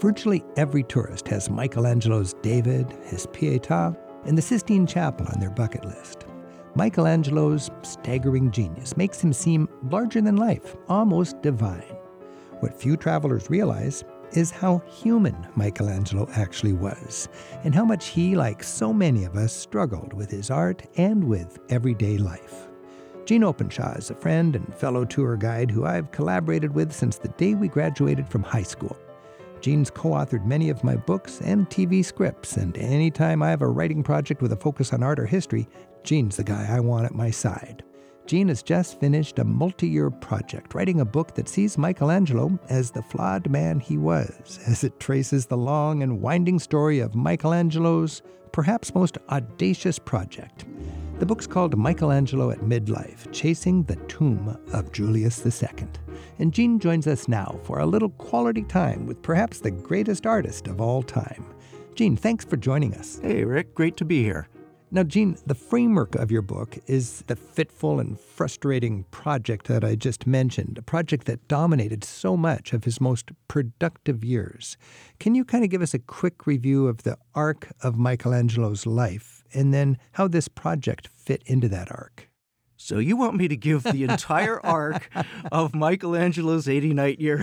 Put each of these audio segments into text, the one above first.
Virtually every tourist has Michelangelo's David, his Pietà, and the Sistine Chapel on their bucket list. Michelangelo's staggering genius makes him seem larger than life, almost divine. What few travelers realize is how human Michelangelo actually was, and how much he, like so many of us, struggled with his art and with everyday life. Gene Openshaw is a friend and fellow tour guide who I've collaborated with since the day we graduated from high school. Gene's co-authored many of my books and TV scripts, and anytime I have a writing project with a focus on art or history, Gene's the guy I want at my side. Gene has just finished a multi-year project, writing a book that sees Michelangelo as the flawed man he was, as it traces the long and winding story of Michelangelo's perhaps most audacious project. The book's called Michelangelo at Midlife, Chasing the Tomb of Julius II. And Gene joins us now for a little quality time with perhaps the greatest artist of all time. Gene, thanks for joining us. Hey, Rick, great to be here. Now, Gene, the framework of your book is the fitful and frustrating project that I just mentioned, a project that dominated so much of his most productive years. Can you kind of give us a quick review of the arc of Michelangelo's life, and then how this project fit into that arc? So you want me to give the entire arc of Michelangelo's 89-year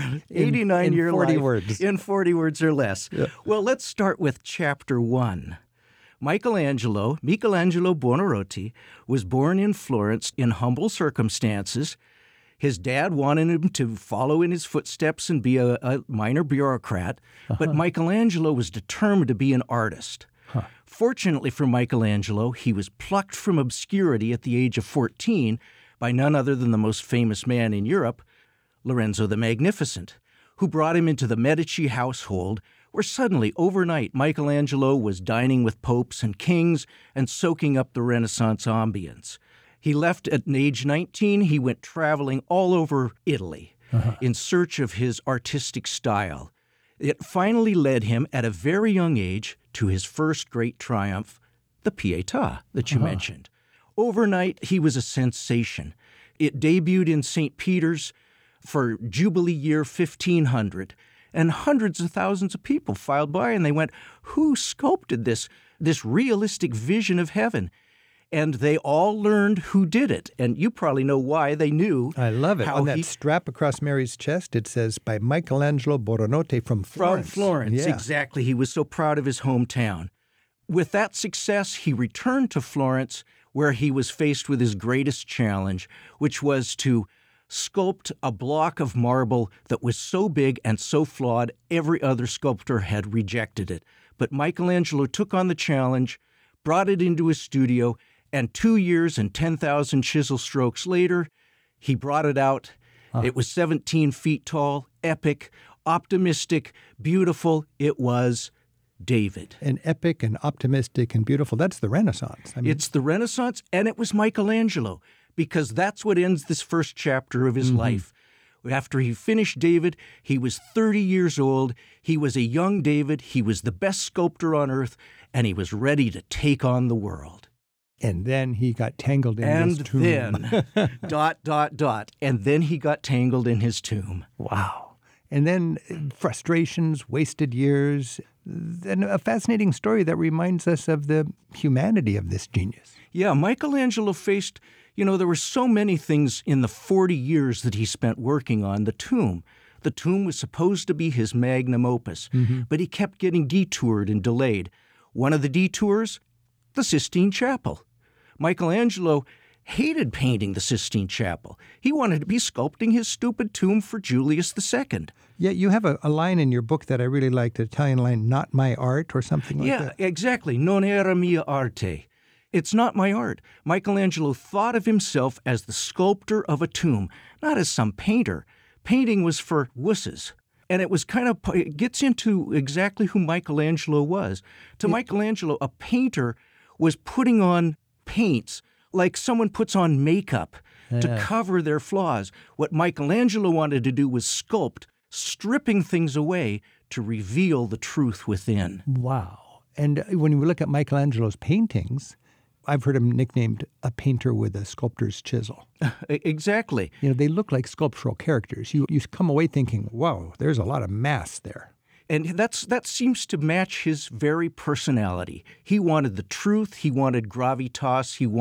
in 40 life words. In 40 words or less. Yeah. Well, let's start with chapter 1. Michelangelo Buonarroti, was born in Florence in humble circumstances. His dad wanted him to follow in his footsteps and be a minor bureaucrat, but Michelangelo was determined to be an artist. Fortunately for Michelangelo, he was plucked from obscurity at the age of 14 by none other than the most famous man in Europe, Lorenzo the Magnificent, who brought him into the Medici household, where suddenly, overnight, Michelangelo was dining with popes and kings and soaking up the Renaissance ambience. He left at age 19. He went traveling all over Italy in search of his artistic style. It finally led him, at a very young age, to his first great triumph, the Pietà that you mentioned. Overnight, he was a sensation. It debuted in St. Peter's for Jubilee year 1500, and hundreds of thousands of people filed by, and they went, who sculpted this realistic vision of heaven? And they all learned who did it, and you probably know why they knew. I love it. On that strap across Mary's chest, it says, by Michelangelo Buonarroti from Florence. From Florence, yeah. Exactly. He was so proud of his hometown. With that success, he returned to Florence, where he was faced with his greatest challenge, which was to sculpt a block of marble that was so big and so flawed, every other sculptor had rejected it. But Michelangelo took on the challenge, brought it into his studio, and 2 years and 10,000 chisel strokes later, he brought it out. It was 17 feet tall, epic, optimistic, beautiful. It was David. And epic and optimistic and beautiful. That's the Renaissance. It's the Renaissance, and it was Michelangelo, because that's what ends this first chapter of his life. After he finished David, he was 30 years old. He was a young David. He was the best sculptor on earth, and he was ready to take on the world. And then he got tangled in his tomb. And then, ... And then he got tangled in his tomb. Wow. And then frustrations, wasted years, and a fascinating story that reminds us of the humanity of this genius. Yeah, Michelangelo faced, there were so many things in the 40 years that he spent working on the tomb. The tomb was supposed to be his magnum opus, but he kept getting detoured and delayed. One of the detours, the Sistine Chapel. Michelangelo hated painting the Sistine Chapel. He wanted to be sculpting his stupid tomb for Julius II. Yeah, you have a line in your book that I really liked, the Italian line, not my art, or something like that. Yeah, exactly. Non era mia arte. It's not my art. Michelangelo thought of himself as the sculptor of a tomb, not as some painter. Painting was for wusses. And it gets into exactly who Michelangelo was. To Michelangelo, a painter was putting on paints like someone puts on makeup to cover their flaws. What Michelangelo wanted to do was sculpt, stripping things away to reveal the truth within. Wow. And when you look at Michelangelo's paintings, I've heard him nicknamed a painter with a sculptor's chisel. Exactly. They look like sculptural characters. You come away thinking, whoa, there's a lot of mass there. And that seems to match his very personality. He wanted the truth. He wanted gravitas. He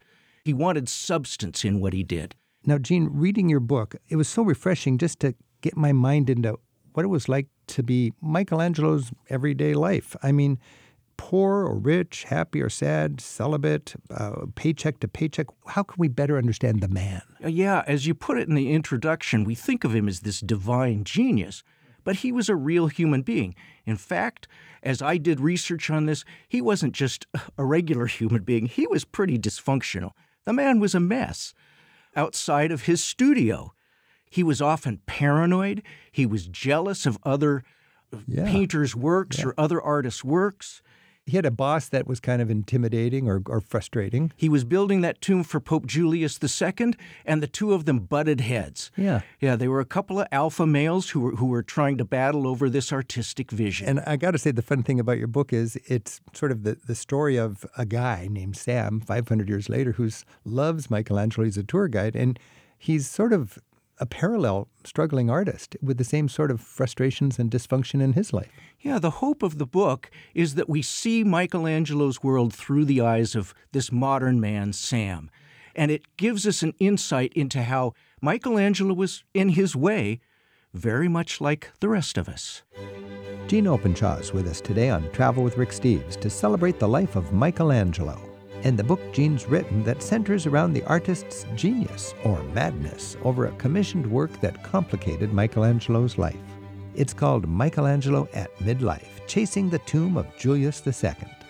wanted substance in what he did. Now, Gene, reading your book, it was so refreshing just to get my mind into what it was like to be Michelangelo's everyday life. I mean, poor or rich, happy or sad, celibate, paycheck to paycheck. How can we better understand the man? Yeah, as you put it in the introduction, we think of him as this divine genius, but he was a real human being. In fact, as I did research on this, he wasn't just a regular human being. He was pretty dysfunctional. The man was a mess. Outside of his studio, he was often paranoid. He was jealous of other painters' works or other artists' works. He had a boss that was kind of intimidating or frustrating. He was building that tomb for Pope Julius II, and the two of them butted heads. Yeah, they were a couple of alpha males who were trying to battle over this artistic vision. And I got to say, the fun thing about your book is it's sort of the story of a guy named Sam, 500 years later, who loves Michelangelo. He's a tour guide, and he's sort of a parallel struggling artist with the same sort of frustrations and dysfunction in his life. Yeah, the hope of the book is that we see Michelangelo's world through the eyes of this modern man, Sam. And it gives us an insight into how Michelangelo was, in his way, very much like the rest of us. Gene Openshaw is with us today on Travel with Rick Steves to celebrate the life of Michelangelo and the book Gene's written that centers around the artist's genius or madness over a commissioned work that complicated Michelangelo's life. It's called Michelangelo at Midlife, Chasing the Tomb of Julius II.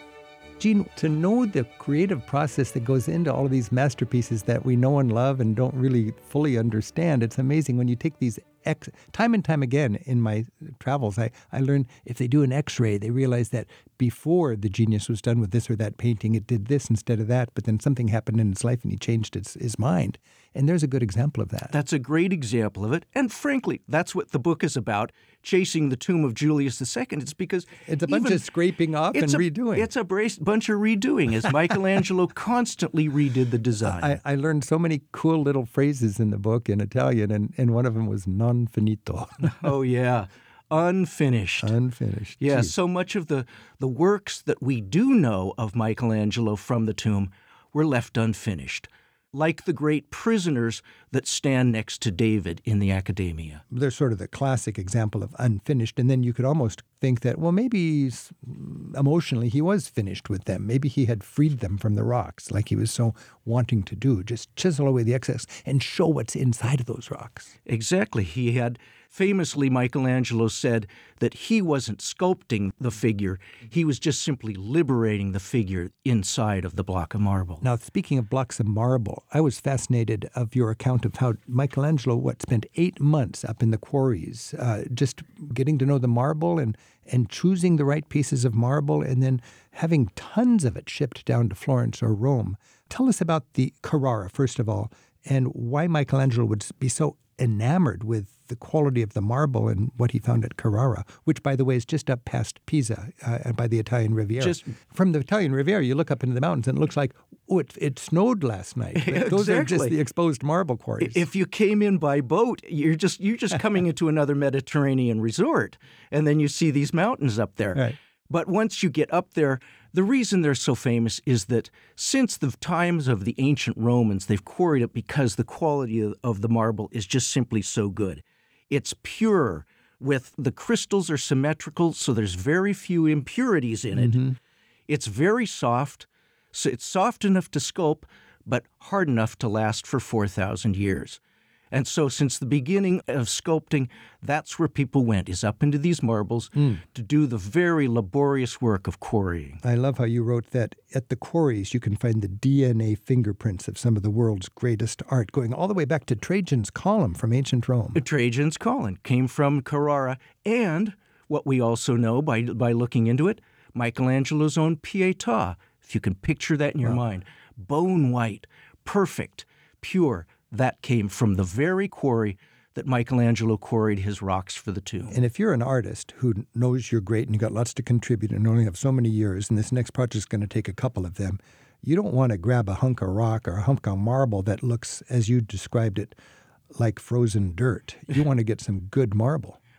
Gene, to know the creative process that goes into all of these masterpieces that we know and love and don't really fully understand, it's amazing when you take these time and time again in my travels, I learned if they do an X-ray, they realize that before the genius was done with this or that painting, it did this instead of that, but then something happened in its life and he changed his mind. And there's a good example of that. That's a great example of it. And frankly, that's what the book is about, chasing the tomb of Julius II. It's because it's a bunch of scraping off and redoing. It's a bunch of redoing, as Michelangelo constantly redid the design. I learned so many cool little phrases in the book in Italian, and one of them was non finito. Oh, yeah. Unfinished. Unfinished. Yeah, Jeez. So much of the works that we do know of Michelangelo from the tomb were left unfinished, like the great prisoners that stand next to David in the Accademia. They're sort of the classic example of unfinished, and then you could almost think that, well, maybe emotionally he was finished with them. Maybe he had freed them from the rocks like he was so wanting to do, just chisel away the excess and show what's inside of those rocks. Exactly. He had famously, Michelangelo said that he wasn't sculpting the figure. He was just simply liberating the figure inside of the block of marble. Now, speaking of blocks of marble, I was fascinated of your account of how Michelangelo, spent 8 months up in the quarries, just getting to know the marble and choosing the right pieces of marble and then having tons of it shipped down to Florence or Rome. Tell us about the Carrara, first of all, and why Michelangelo would be so enamored with the quality of the marble and what he found at Carrara, which, by the way, is just up past Pisa by the Italian Riviera. From the Italian Riviera, you look up into the mountains and it looks like, it snowed last night. Exactly. Those are just the exposed marble quarries. If you came in by boat, you're just coming into another Mediterranean resort, and then you see these mountains up there. Right. But once you get up there, the reason they're so famous is that since the times of the ancient Romans, they've quarried it because the quality of the marble is just simply so good. It's pure, with the crystals are symmetrical, so there's very few impurities in it. Mm-hmm. It's very soft, so it's soft enough to sculpt, but hard enough to last for 4,000 years. And so since the beginning of sculpting, that's where people went, is up into these marbles to do the very laborious work of quarrying. I love how you wrote that at the quarries you can find the DNA fingerprints of some of the world's greatest art, going all the way back to Trajan's Column from ancient Rome. Trajan's Column came from Carrara, and what we also know by looking into it, Michelangelo's own Pietà, if you can picture that in your mind, bone white, perfect, pure. That came from the very quarry that Michelangelo quarried his rocks for the tomb. And if you're an artist who knows you're great and you got lots to contribute and only have so many years, and this next project is going to take a couple of them, you don't want to grab a hunk of rock or a hunk of marble that looks, as you described it, like frozen dirt. You want to get some good marble.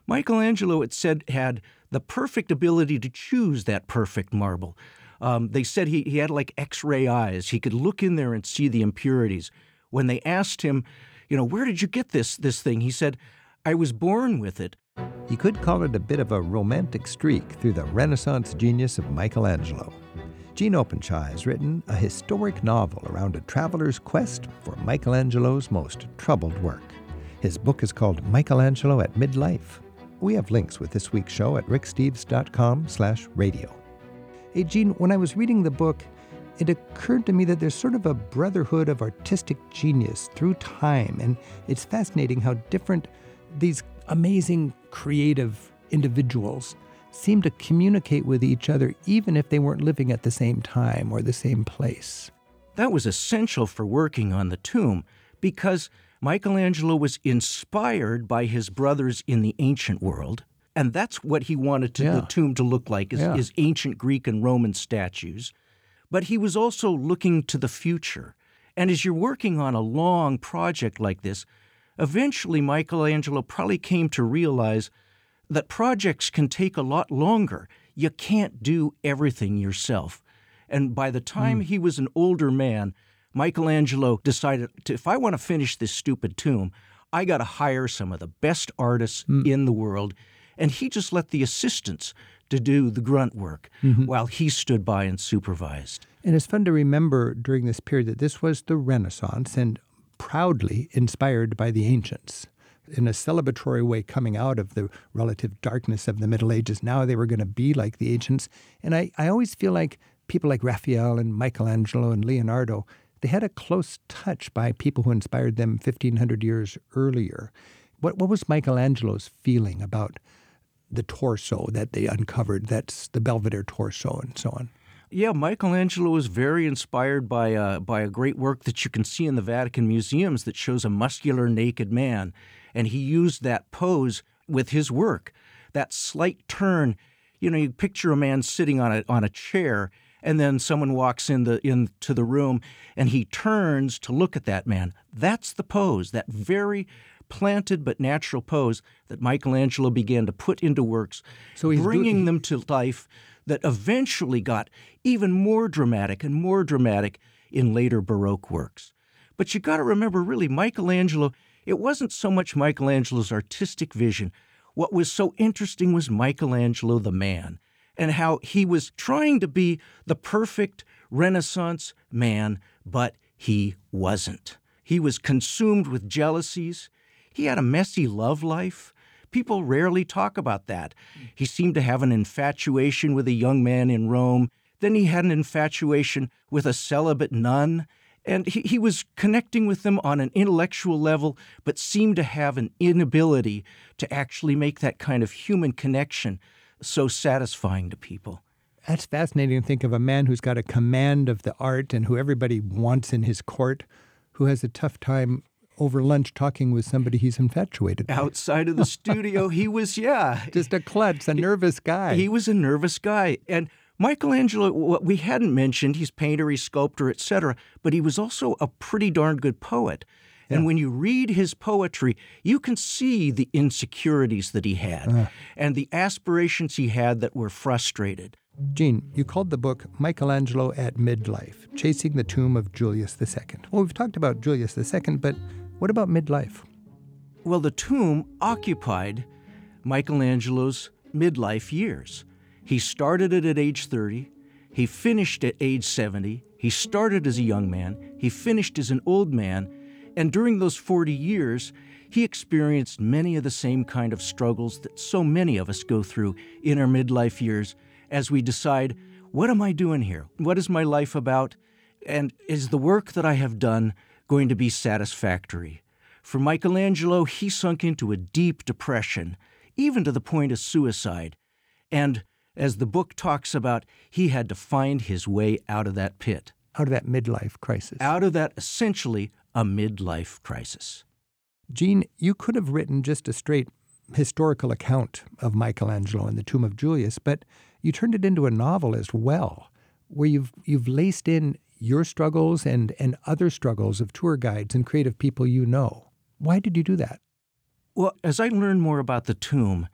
Michelangelo, it said, had the perfect ability to choose that perfect marble. They said he had like X-ray eyes. He could look in there and see the impurities. When they asked him, where did you get this thing? He said, I was born with it. You could call it a bit of a romantic streak through the Renaissance genius of Michelangelo. Gene Openshaw has written a historic novel around a traveler's quest for Michelangelo's most troubled work. His book is called Michelangelo at Midlife. We have links with this week's show at ricksteves.com/radio. Hey, Gene, when I was reading the book, it occurred to me that there's sort of a brotherhood of artistic genius through time, and it's fascinating how different these amazing creative individuals seem to communicate with each other even if they weren't living at the same time or the same place. That was essential for working on the tomb because Michelangelo was inspired by his brothers in the ancient world, and that's what he wanted the tomb to look like, is ancient Greek and Roman statues. But he was also looking to the future. And as you're working on a long project like this, eventually Michelangelo probably came to realize that projects can take a lot longer. You can't do everything yourself. And by the time he was an older man, Michelangelo decided, if I want to finish this stupid tomb, I got to hire some of the best artists in the world. And he just let the assistants to do the grunt work while he stood by and supervised. And it's fun to remember during this period that this was the Renaissance and proudly inspired by the ancients. In a celebratory way, coming out of the relative darkness of the Middle Ages, now they were going to be like the ancients. And I always feel like people like Raphael and Michelangelo and Leonardo, they had a close touch by people who inspired them 1,500 years earlier. What was Michelangelo's feeling about the torso that they uncovered? That's the Belvedere torso and so on. Yeah, Michelangelo was very inspired by a great work that you can see in the Vatican museums that shows a muscular naked man. And he used that pose with his work, that slight turn. You picture a man sitting on a chair, and then someone walks into the room, and he turns to look at that man. That's the pose, that very planted but natural pose that Michelangelo began to put into works, so bringing them to life that eventually got even more dramatic and more dramatic in later Baroque works. But you got to remember, really, Michelangelo, it wasn't so much Michelangelo's artistic vision. What was so interesting was Michelangelo the man, and how he was trying to be the perfect Renaissance man, but he wasn't. He was consumed with jealousies. He had a messy love life. People rarely talk about that. He seemed to have an infatuation with a young man in Rome. Then he had an infatuation with a celibate nun. And he was connecting with them on an intellectual level, but seemed to have an inability to actually make that kind of human connection so satisfying to people. That's fascinating to think of a man who's got a command of the art and who everybody wants in his court, who has a tough time over lunch talking with somebody he's infatuated with. Outside of the studio, he was, just a klutz, a nervous guy. He was a nervous guy. And Michelangelo, what we hadn't mentioned, he's painter, he's sculptor, etc., but he was also a pretty darn good poet. And when you read his poetry, you can see the insecurities that he had and the aspirations he had that were frustrated. Gene, you called the book Michelangelo at Midlife, Chasing the Tomb of Julius II. Well, we've talked about Julius II, but what about midlife? Well, the tomb occupied Michelangelo's midlife years. He started it at age 30. He finished at age 70. He started as a young man. He finished as an old man. And during those 40 years, he experienced many of the same kind of struggles that so many of us go through in our midlife years as we decide, what am I doing here? What is my life about? And is the work that I have done going to be satisfactory? For Michelangelo, he sunk into a deep depression, even to the point of suicide. And as the book talks about, he had to find his way out of that pit. Out of that midlife crisis. Out of that, essentially, a midlife crisis. Gene, you could have written just a straight historical account of Michelangelo and the Tomb of Julius, but you turned it into a novel as well, where you've laced in your struggles and other struggles of tour guides and creative people you know. Why did you do that? Well, as I learned more about the tomb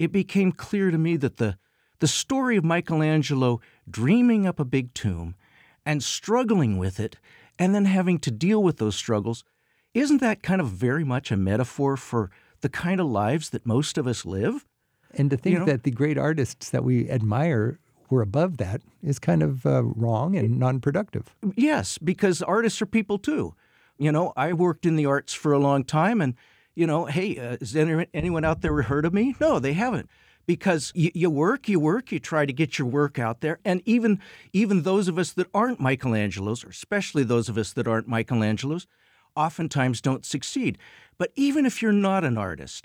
it became clear to me that the story of Michelangelo dreaming up a big tomb and struggling with it and then having to deal with those struggles, isn't that kind of very much a metaphor for the kind of lives that most of us live? And to think that the great artists that we admire were above that is kind of wrong and non-productive. Yes, because artists are people too. I worked in the arts for a long time, and, hey, has anyone out there heard of me? No, they haven't. Because you work, you try to get your work out there. And even those of us that aren't Michelangelos, or especially those of us that aren't Michelangelos, oftentimes don't succeed. But even if you're not an artist,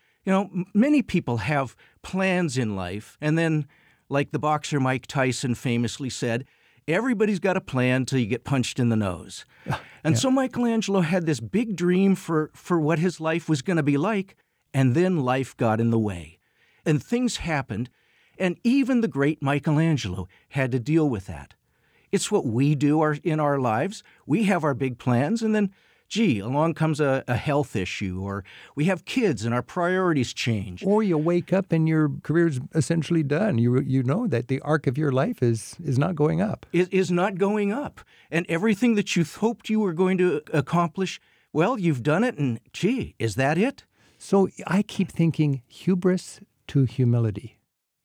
many people have plans in life. And then, like the boxer Mike Tyson famously said, everybody's got a plan till you get punched in the nose. And so Michelangelo had this big dream for what his life was going to be like, and then life got in the way. And things happened, and even the great Michelangelo had to deal with that. It's what we do in our lives. We have our big plans, and then, along comes a health issue, or we have kids and our priorities change. Or you wake up and your career's essentially done. You know that the arc of your life is not going up. It is not going up. And everything that you hoped you were going to accomplish, well, you've done it, and is that it? So I keep thinking hubris to humility.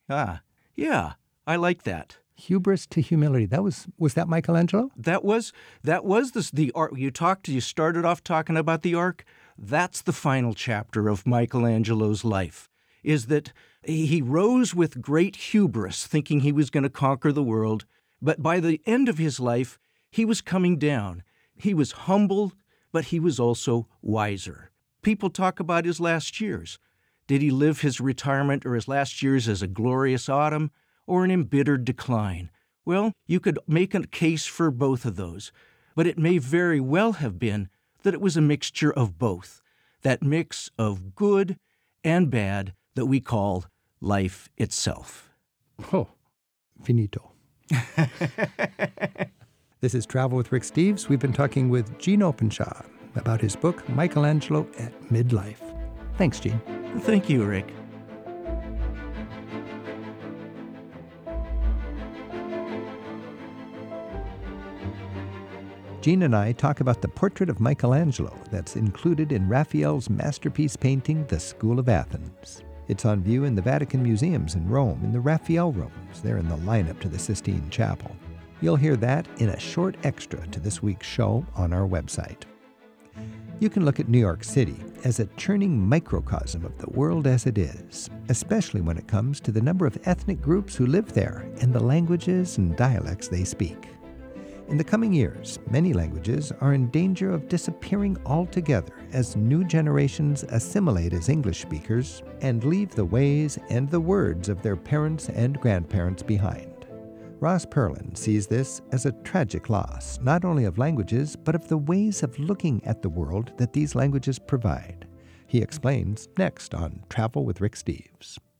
Yeah, I like that. Hubris to humility. Was that Michelangelo? That was the arc. You started off talking about the arc. That's the final chapter of Michelangelo's life, is that he rose with great hubris, thinking he was going to conquer the world. But by the end of his life, he was coming down. He was humble, but he was also wiser. People talk about his last years. Did he live his retirement or his last years as a glorious autumn or an embittered decline? Well, you could make a case for both of those, but it may very well have been that it was a mixture of both, that mix of good and bad that we call life itself. Oh, finito. This is Travel with Rick Steves. We've been talking with Gene Openshaw about his book, Michelangelo at Midlife. Thanks, Gene. Thank you, Rick. Gene and I talk about the portrait of Michelangelo that's included in Raphael's masterpiece painting, The School of Athens. It's on view in the Vatican Museums in Rome, in the Raphael rooms. They're in the lineup to the Sistine Chapel. You'll hear that in a short extra to this week's show on our website. You can look at New York City as a churning microcosm of the world as it is, especially when it comes to the number of ethnic groups who live there and the languages and dialects they speak. In the coming years, many languages are in danger of disappearing altogether as new generations assimilate as English speakers and leave the ways and the words of their parents and grandparents behind. Ross Perlin sees this as a tragic loss, not only of languages, but of the ways of looking at the world that these languages provide. He explains next on Travel with Rick Steves.